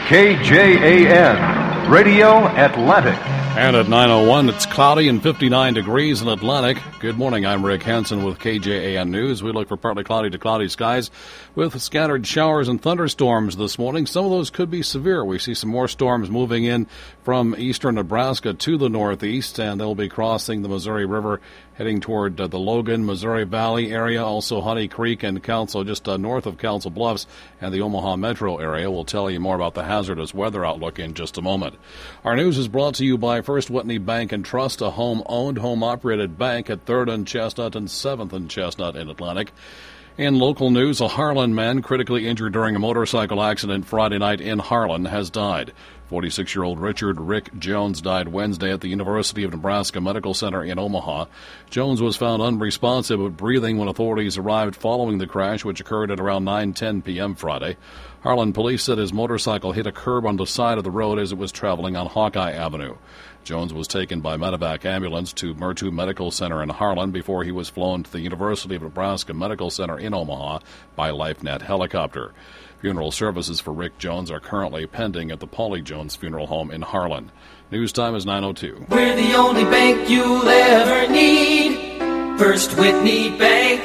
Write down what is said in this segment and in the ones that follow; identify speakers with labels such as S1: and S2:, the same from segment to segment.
S1: KJAN, Radio Atlantic.
S2: And at 9:01, it's cloudy and 59 degrees in Atlantic. Good morning, I'm Rick Hansen with KJAN News. We look for partly cloudy to cloudy skies with scattered showers and thunderstorms this morning. Some of those could be severe. We see some more storms moving in from eastern Nebraska to the northeast, and they'll be crossing the Missouri River, heading toward the Logan, Missouri Valley area, also Honey Creek and Council, just north of Council Bluffs and the Omaha metro area. We'll tell you more about the hazardous weather outlook in just a moment. Our news is brought to you by First Whitney Bank and Trust, a home-owned, home-operated bank at 3rd and Chestnut and 7th and Chestnut in Atlantic. In local news, a Harlan man critically injured during a motorcycle accident Friday night in Harlan has died. 46-year-old Richard Rick Jones died Wednesday at the University of Nebraska Medical Center in Omaha. Jones was found unresponsive but breathing when authorities arrived following the crash, which occurred at around 9:10 p.m. Friday. Harlan police said his motorcycle hit a curb on the side of the road as it was traveling on Hawkeye Avenue. Jones was taken by medevac ambulance to Mertu Medical Center in Harlan before he was flown to the University of Nebraska Medical Center in Omaha by LifeNet helicopter. Funeral services for Rick Jones are currently pending at the Paulie Jones Funeral Home in Harlan. News time is 9:02.
S3: We're the only bank you'll ever need. First Whitney Bank.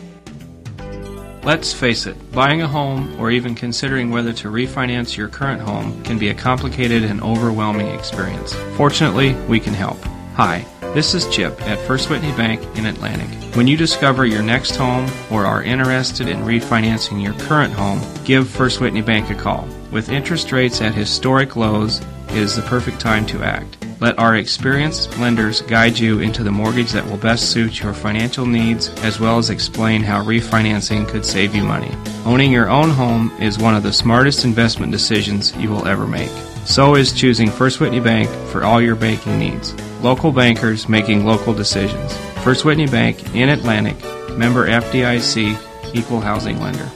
S4: Let's face it, buying a home or even considering whether to refinance your current home can be a complicated and overwhelming experience. Fortunately, we can help. Hi, this is Chip at First Whitney Bank in Atlantic. When you discover your next home or are interested in refinancing your current home, give First Whitney Bank a call. With interest rates at historic lows, it is the perfect time to act. Let our experienced lenders guide you into the mortgage that will best suit your financial needs, as well as explain how refinancing could save you money. Owning your own home is one of the smartest investment decisions you will ever make. So is choosing First Whitney Bank for all your banking needs. Local bankers making local decisions. First Whitney Bank in Atlantic, member FDIC, equal housing lender.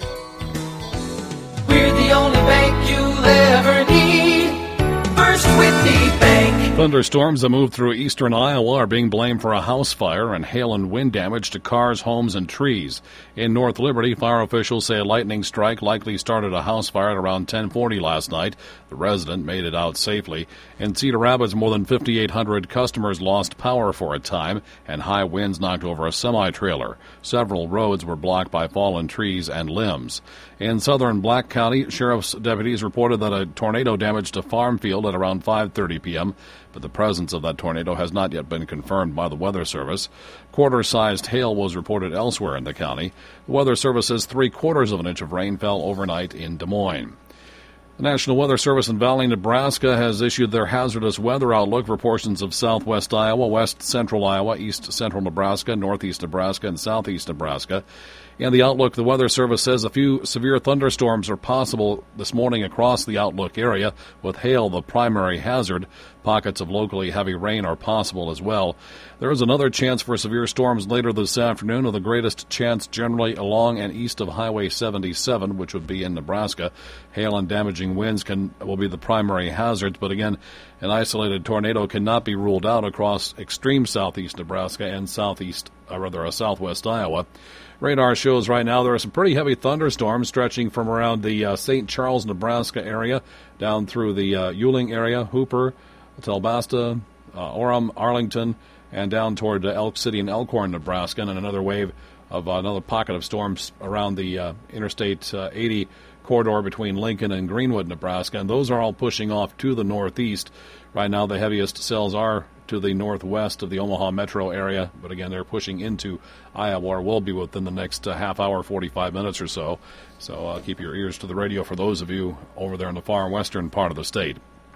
S3: We're the only bank you'll ever need. First Whitney Bank.
S2: Thunderstorms that moved through eastern Iowa are being blamed for a house fire and hail and wind damage to cars, homes, and trees. In North Liberty, fire officials say a lightning strike likely started a house fire at around 10:40 last night. The resident made it out safely. In Cedar Rapids, more than 5,800 customers lost power for a time, and high winds knocked over a semi-trailer. Several roads were blocked by fallen trees and limbs. In southern Black County, sheriff's deputies reported that a tornado damaged a farm field at around 5:30 p.m., but the presence of that tornado has not yet been confirmed by the Weather Service. Quarter-sized hail was reported elsewhere in the county. The Weather Service says 3/4 of an inch of rain fell overnight in Des Moines. The National Weather Service in Valley, Nebraska has issued their hazardous weather outlook for portions of southwest Iowa, west central Iowa, east central Nebraska, northeast Nebraska, and southeast Nebraska. In the outlook, the Weather Service says a few severe thunderstorms are possible this morning across the outlook area, with hail the primary hazard. Pockets of locally heavy rain are possible as well. There is another chance for severe storms later this afternoon, with the greatest chance generally along and east of Highway 77, which would be in Nebraska. Hail and damaging winds will be the primary hazards, but again, an isolated tornado cannot be ruled out across extreme southeast Nebraska and southwest Iowa. Radar shows right now there are some pretty heavy thunderstorms stretching from around the St. Charles, Nebraska area down through the Yuling area, Hooper, Telbasta, Orem, Arlington, and down toward Elk City and Elkhorn, Nebraska, and another wave of another pocket of storms around the Interstate 80 corridor between Lincoln and Greenwood, Nebraska, and those are all pushing off to the northeast. Right now the heaviest cells are to the northwest of the Omaha metro area, but again, they're pushing into Iowa, or will be within the next half hour, 45 minutes or so. So keep your ears to the radio for those of you over there in the far western part of the state.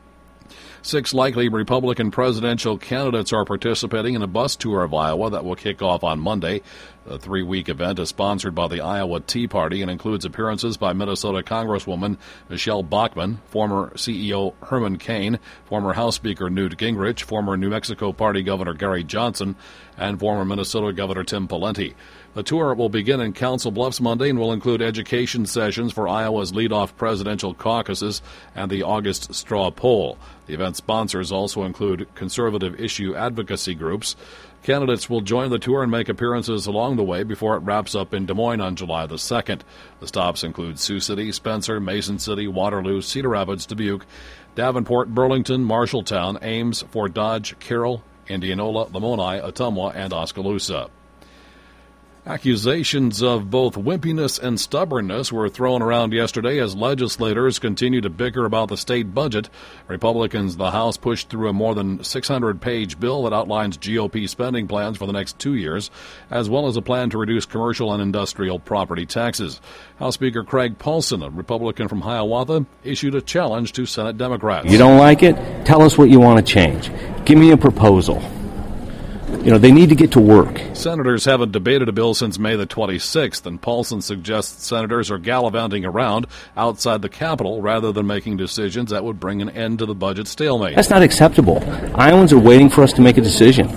S2: 6 likely Republican presidential candidates are participating in a bus tour of Iowa that will kick off on Monday. The 3-week event is sponsored by the Iowa Tea Party and includes appearances by Minnesota Congresswoman Michelle Bachmann, former CEO Herman Cain, former House Speaker Newt Gingrich, former New Mexico Party Governor Gary Johnson, and former Minnesota Governor Tim Pawlenty. The tour will begin in Council Bluffs Monday and will include education sessions for Iowa's leadoff presidential caucuses and the August straw poll. The event sponsors also include conservative issue advocacy groups. Candidates will join the tour and make appearances along the way before it wraps up in Des Moines on July the 2nd. The stops include Sioux City, Spencer, Mason City, Waterloo, Cedar Rapids, Dubuque, Davenport, Burlington, Marshalltown, Ames, Fort Dodge, Carroll, Indianola, Lamoni, Ottumwa, and Oskaloosa. Accusations of both wimpiness and stubbornness were thrown around yesterday as legislators continue to bicker about the state budget. Republicans in the House pushed through a more than 600-page bill that outlines GOP spending plans for the next 2 years, as well as a plan to reduce commercial and industrial property taxes. House Speaker Craig Paulson, a Republican from Hiawatha, issued a challenge to Senate Democrats.
S5: You don't like it? Tell us what you want to change. Give me a proposal. They need to get to work.
S2: Senators haven't debated a bill since May the 26th, and Paulson suggests senators are gallivanting around outside the Capitol rather than making decisions that would bring an end to the budget stalemate.
S5: That's not acceptable. Iowans are waiting for us to make a decision.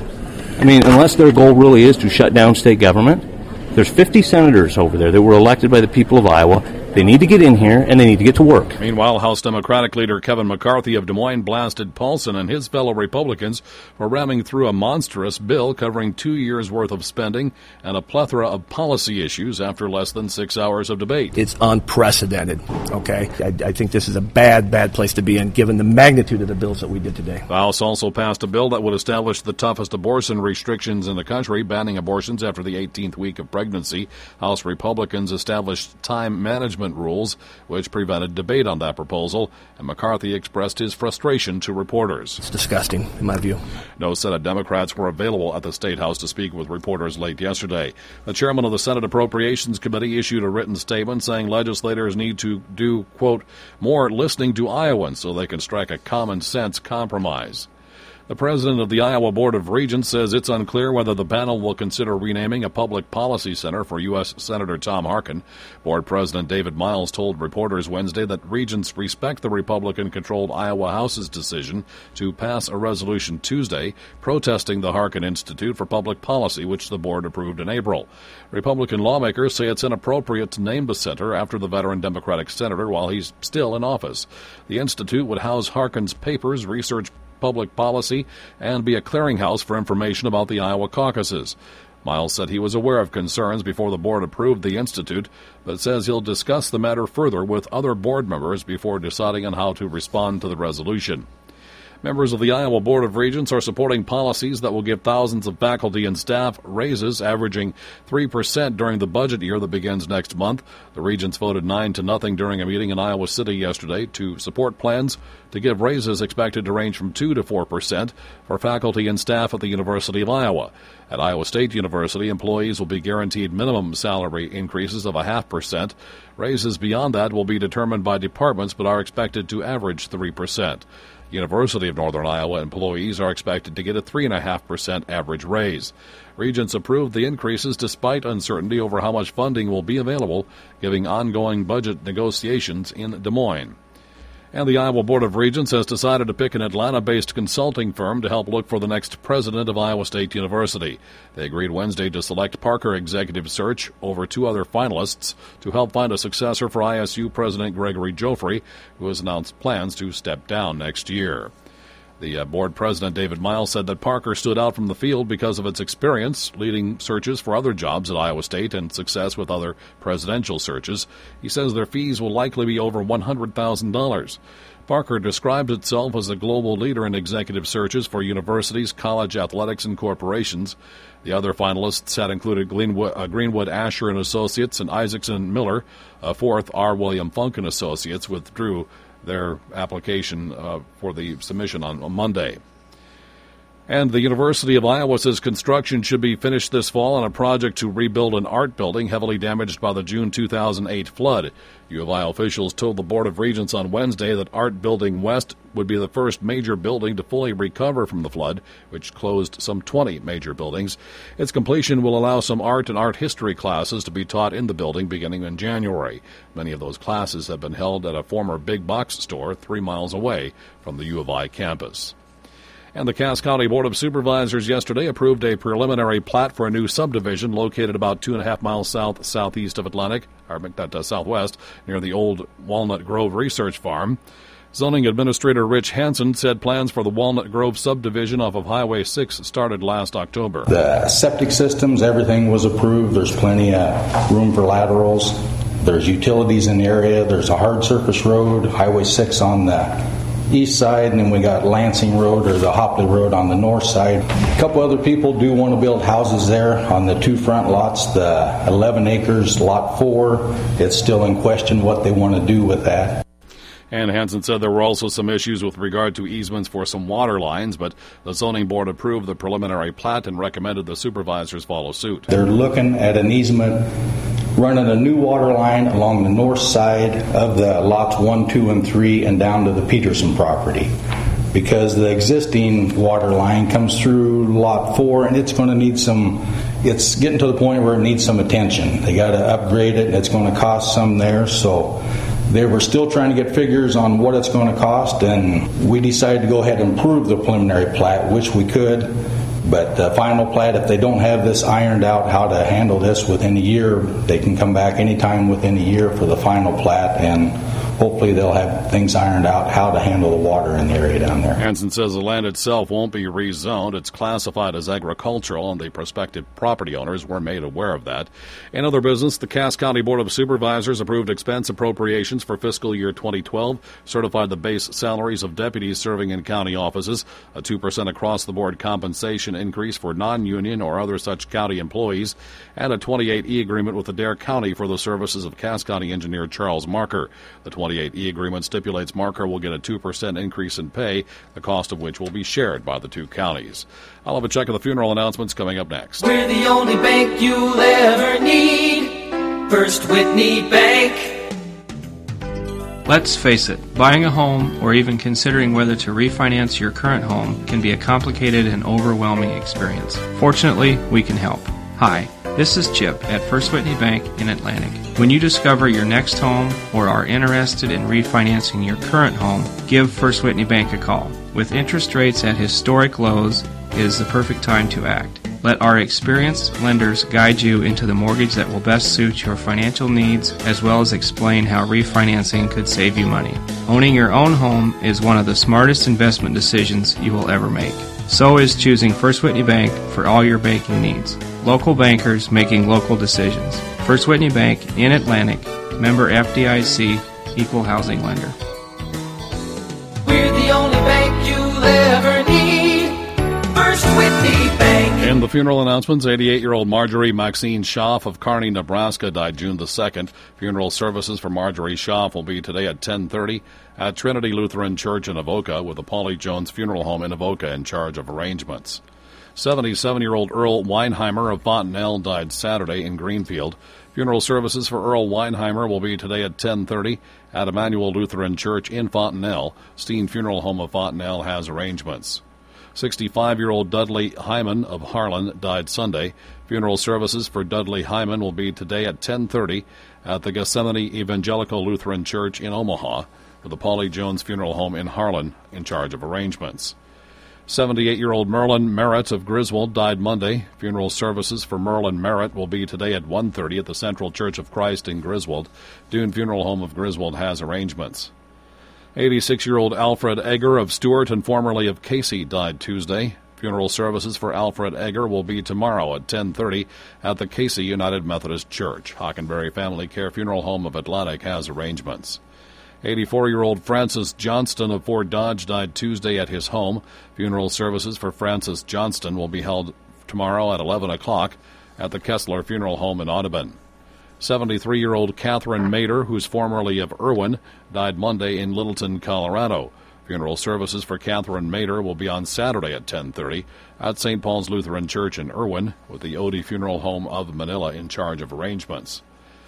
S5: Unless their goal really is to shut down state government, there's 50 senators over there that were elected by the people of Iowa. They need to get in here, and they need to get to work.
S2: Meanwhile, House Democratic leader Kevin McCarthy of Des Moines blasted Paulson and his fellow Republicans for ramming through a monstrous bill covering 2 years' worth of spending and a plethora of policy issues after less than 6 hours of debate.
S6: It's unprecedented, okay? I think this is a bad place to be in, given the magnitude of the bills that we did today.
S2: The House also passed a bill that would establish the toughest abortion restrictions in the country, banning abortions after the 18th week of pregnancy. House Republicans established time management rules, which prevented debate on that proposal, and McCarthy expressed his frustration to reporters.
S6: It's disgusting, in my view.
S2: No Senate Democrats were available at the State House to speak with reporters late yesterday. The chairman of the Senate Appropriations Committee issued a written statement saying legislators need to do, quote, more listening to Iowans so they can strike a common-sense compromise. The president of the Iowa Board of Regents says it's unclear whether the panel will consider renaming a public policy center for U.S. Senator Tom Harkin. Board President David Miles told reporters Wednesday that regents respect the Republican-controlled Iowa House's decision to pass a resolution Tuesday protesting the Harkin Institute for Public Policy, which the board approved in April. Republican lawmakers say it's inappropriate to name the center after the veteran Democratic senator while he's still in office. The institute would house Harkin's papers, research public policy, and be a clearinghouse for information about the Iowa caucuses. Miles said he was aware of concerns before the board approved the institute, but says he'll discuss the matter further with other board members before deciding on how to respond to the resolution. Members of the Iowa Board of Regents are supporting policies that will give thousands of faculty and staff raises averaging 3% during the budget year that begins next month. The Regents voted 9-0 during a meeting in Iowa City yesterday to support plans to give raises expected to range from 2 to 4% for faculty and staff at the University of Iowa. At Iowa State University, employees will be guaranteed minimum salary increases of 0.5%. Raises beyond that will be determined by departments but are expected to average 3%. University of Northern Iowa employees are expected to get a 3.5% average raise. Regents approved the increases despite uncertainty over how much funding will be available, giving ongoing budget negotiations in Des Moines. And the Iowa Board of Regents has decided to pick an Atlanta-based consulting firm to help look for the next president of Iowa State University. They agreed Wednesday to select Parker Executive Search over 2 other finalists to help find a successor for ISU President Gregory Joffrey, who has announced plans to step down next year. The board president, David Miles, said that Parker stood out from the field because of its experience leading searches for other jobs at Iowa State and success with other presidential searches. He says their fees will likely be over $100,000. Parker described itself as a global leader in executive searches for universities, college athletics, and corporations. The other finalists had included Greenwood Asher and Associates and Isaacson Miller. A fourth, R. William Funk and Associates, withdrew their application for the submission on Monday. And the University of Iowa says construction should be finished this fall on a project to rebuild an art building heavily damaged by the June 2008 flood. U of I officials told the Board of Regents on Wednesday that Art Building West would be the first major building to fully recover from the flood, which closed some 20 major buildings. Its completion will allow some art and art history classes to be taught in the building beginning in January. Many of those classes have been held at a former big box store 3 miles away from the U of I campus. And the Cass County Board of Supervisors yesterday approved a preliminary plat for a new subdivision located about 2.5 miles southeast of Atlantic, southwest, near the old Walnut Grove Research Farm. Zoning Administrator Rich Hansen said plans for the Walnut Grove subdivision off of Highway 6 started last October.
S7: The septic systems, everything was approved. There's plenty of room for laterals. There's utilities in the area. There's a hard surface road, Highway 6 on the east side, and then we got Lansing Road or the Hopley Road on the north side. A couple other people do want to build houses there on the two front lots, the 11 acres, Lot 4. It's still in question what they want to do with that.
S2: And Hansen said there were also some issues with regard to easements for some water lines, but the zoning board approved the preliminary plat and recommended the supervisors follow suit.
S7: They're looking at an easement running a new water line along the north side of the lots 1, 2, and 3 and down to the Peterson property, because the existing water line comes through Lot 4 and it's going to need it's getting to the point where it needs some attention. They got to upgrade it and it's going to cost some there, so they were still trying to get figures on what it's going to cost, and we decided to go ahead and approve the preliminary plat, which we could. But the final plat, if they don't have this ironed out how to handle this within a year, they can come back anytime within a year for the final plat, and hopefully they'll have things ironed out how to handle the water in the area down there.
S2: Hansen says the land itself won't be rezoned. It's classified as agricultural, and the prospective property owners were made aware of that. In other business, the Cass County Board of Supervisors approved expense appropriations for fiscal year 2012, certified the base salaries of deputies serving in county offices, a 2% across-the-board compensation increase for non-union or other such county employees, and a 28E agreement with Adair County for the services of Cass County engineer Charles Marker. The 28E agreement stipulates Marker will get a 2% increase in pay, the cost of which will be shared by the two counties. I'll have a check of the funeral announcements coming up next.
S3: We're the only bank you'll ever need. First Whitney Bank.
S4: Let's face it, buying a home or even considering whether to refinance your current home can be a complicated and overwhelming experience. Fortunately, we can help. Hi, this is Chip at First Whitney Bank in Atlantic. When you discover your next home or are interested in refinancing your current home, give First Whitney Bank a call. With interest rates at historic lows, it is the perfect time to act. Let our experienced lenders guide you into the mortgage that will best suit your financial needs, as well as explain how refinancing could save you money. Owning your own home is one of the smartest investment decisions you will ever make. So is choosing First Whitney Bank for all your banking needs. Local bankers making local decisions. First Whitney Bank in Atlantic, member FDIC, equal housing lender.
S3: We're the only bank you'll ever need. First Whitney Bank.
S2: In the funeral announcements, 88-year-old Marjorie Maxine Schaff of Kearney, Nebraska, died June the 2nd. Funeral services for Marjorie Schaff will be today at 10:30 at Trinity Lutheran Church in Avoca, with the Paulie Jones Funeral Home in Avoca in charge of arrangements. 77-year-old Earl Weinheimer of Fontenelle died Saturday in Greenfield. Funeral services for Earl Weinheimer will be today at 10:30 at Emmanuel Lutheran Church in Fontenelle. Steen Funeral Home of Fontenelle has arrangements. 65-year-old Dudley Hyman of Harlan died Sunday. Funeral services for Dudley Hyman will be today at 10:30 at the Gethsemane Evangelical Lutheran Church in Omaha, with the Paulie Jones Funeral Home in Harlan in charge of arrangements. 78-year-old Merlin Merritt of Griswold died Monday. Funeral services for Merlin Merritt will be today at 1:30 at the Central Church of Christ in Griswold. Dune Funeral Home of Griswold has arrangements. 86-year-old Alfred Egger of Stewart and formerly of Casey died Tuesday. Funeral services for Alfred Egger will be tomorrow at 10:30 at the Casey United Methodist Church. Hockenberry Family Care Funeral Home of Atlantic has arrangements. 84-year-old Francis Johnston of Fort Dodge died Tuesday at his home. Funeral services for Francis Johnston will be held tomorrow at 11 o'clock at the Kessler Funeral Home in Audubon. 73-year-old Catherine Mader, who's formerly of Irwin, died Monday in Littleton, Colorado. Funeral services for Catherine Mader will be on Saturday at 10:30 at St. Paul's Lutheran Church in Irwin, with the Odie Funeral Home of Manila in charge of arrangements.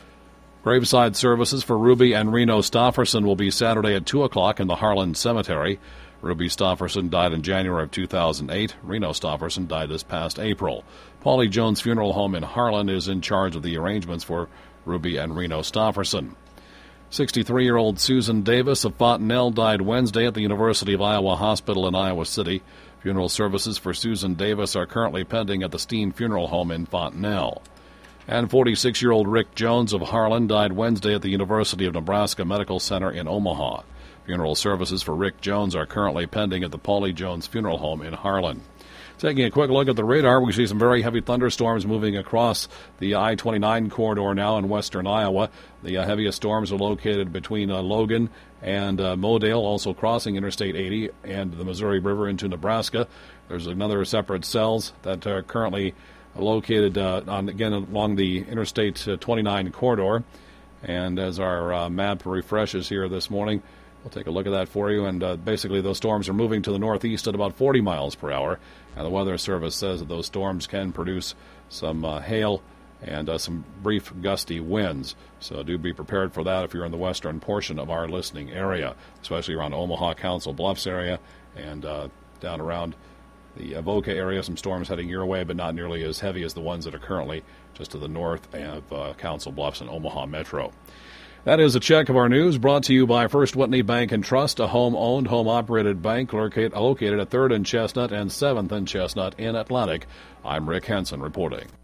S2: Graveside services for Ruby and Reno Stofferson will be Saturday at 2 o'clock in the Harlan Cemetery. Ruby Stofferson died in January of 2008. Reno Stofferson died this past April. Paulie Jones Funeral Home in Harlan is in charge of the arrangements for Ruby and Reno Stofferson. 63-year-old Susan Davis of Fontenelle died Wednesday at the University of Iowa Hospital in Iowa City. Funeral services for Susan Davis are currently pending at the Steen Funeral Home in Fontenelle. And 46-year-old Rick Jones of Harlan died Wednesday at the University of Nebraska Medical Center in Omaha. Funeral services for Rick Jones are currently pending at the Paulie Jones Funeral Home in Harlan. Taking a quick look at the radar, we see some very heavy thunderstorms moving across the I-29 corridor now in western Iowa. The heaviest storms are located between Logan and Modale, also crossing Interstate 80 and the Missouri River into Nebraska. There's another separate cells that are currently located along the Interstate 29 corridor. And as our map refreshes here this morning, we'll take a look at that for you. And basically those storms are moving to the northeast at about 40 miles per hour. And the Weather Service says that those storms can produce some hail and some brief gusty winds. So do be prepared for that if you're in the western portion of our listening area, especially around Omaha, Council Bluffs area, and down around the Avoca area. Some storms heading your way, but not nearly as heavy as the ones that are currently just to the north of Council Bluffs and Omaha Metro. That is a check of our news brought to you by First Whitney Bank and Trust, a home-owned, home-operated bank located at 3rd and Chestnut and 7th and Chestnut in Atlantic. I'm Rick Henson reporting.